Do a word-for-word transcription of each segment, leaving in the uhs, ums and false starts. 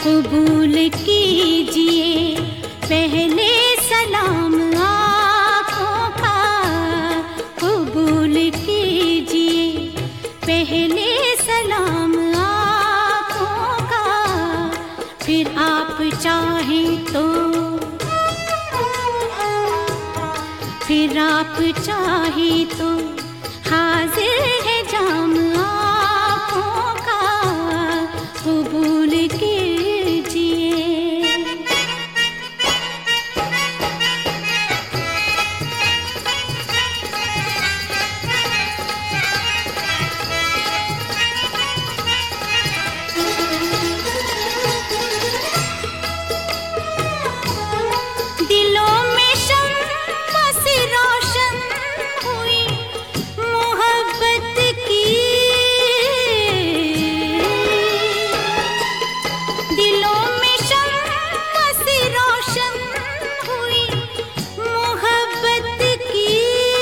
कबूल कीजिए पहले सलाम आँखों का, कबूल कीजिए पहले सलाम आँखों का, फिर आप चाहें तो फिर आप चाहें तो हाजिर है जाम आँखों का, कबूल कीजिए। दिलों में शम्मा से रोशन हुई मोहब्बत की, दिलों में शम्मा से रोशन हुई मोहब्बत की,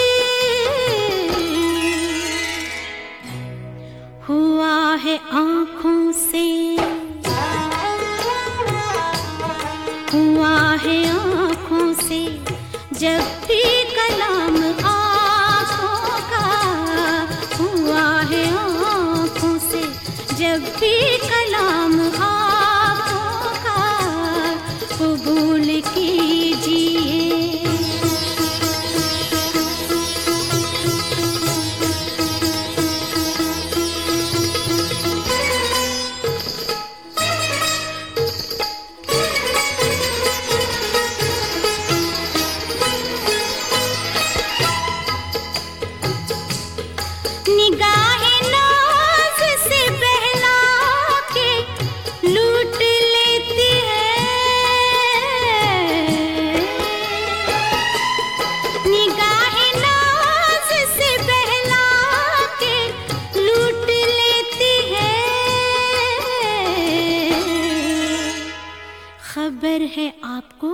हुआ है आँखों से हुआ है आँखों से जब भी कलाम आँखों का, हुआ है आँखों से जब भी कलाम आँखों का, कबूल कीजिए। निगाहें नाज़ से बहला के लूट लेती है, निगाहें नाज़ से बहला के लूट लेती है, खबर है आपको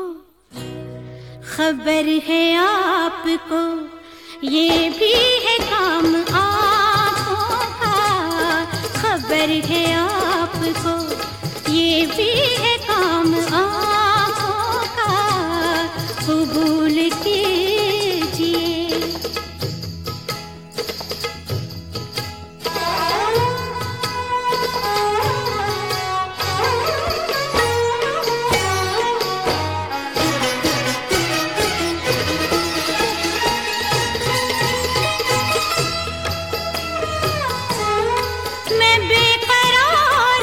खबर है आपको ये भी है काम आँखों का, खबर है आपको ये भी है काम आँखों का, कबूल कीजिए। मैं बेकरार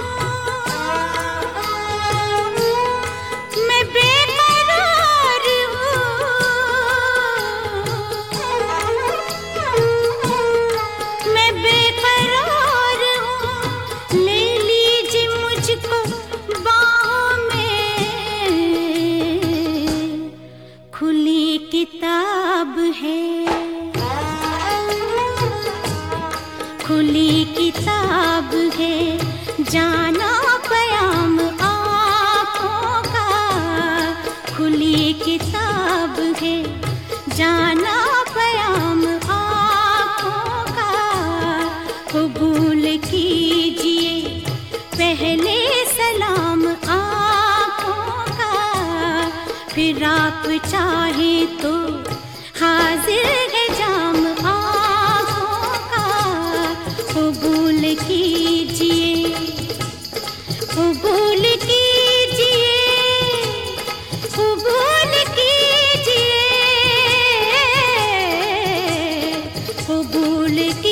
हूँ, मैं बेकरार हूँ, मैं बेकरार हूँ, ले लीजिए मुझको बाहों में, खुली किताब है खुली किताब है, जाना पयाम आँखों का, खुली किताब है, जाना पयाम आँखों का, कबूल कीजिए पहले सलाम आँखों का, फिर आप चाहें तो हाजिर है जाम आँखों का, कबूल कीजिए कबूल कीजिए कबूल कीजिए कबूल कीजिए।